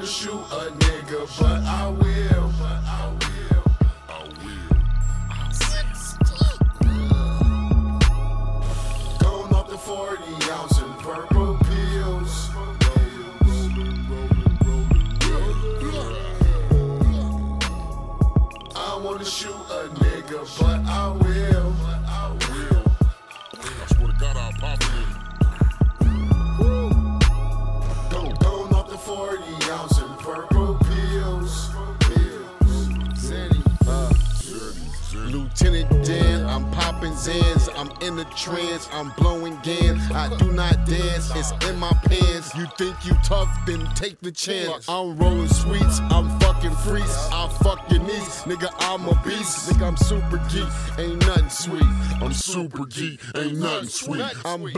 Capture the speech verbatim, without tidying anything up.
wanna shoot a nigga, but I will. But I will. I will. Going off the forty ounce and purple pills. I wanna shoot a nigga, but I will. But I will. I swear to God, I'll pop it. Going off the forty ounce and purple pills. Uh, Lieutenant Dan, I'm popping Zans, I'm in the trance, I'm blowing gans. I do not dance, it's in my pants. You think you tough, then take the chance. I'm rolling sweets, I'm fucking freaks. I'll fuck your niece, nigga, I'm a beast. Nigga, I'm super geek, ain't nothing sweet. I'm super geek, ain't nothing sweet. I'm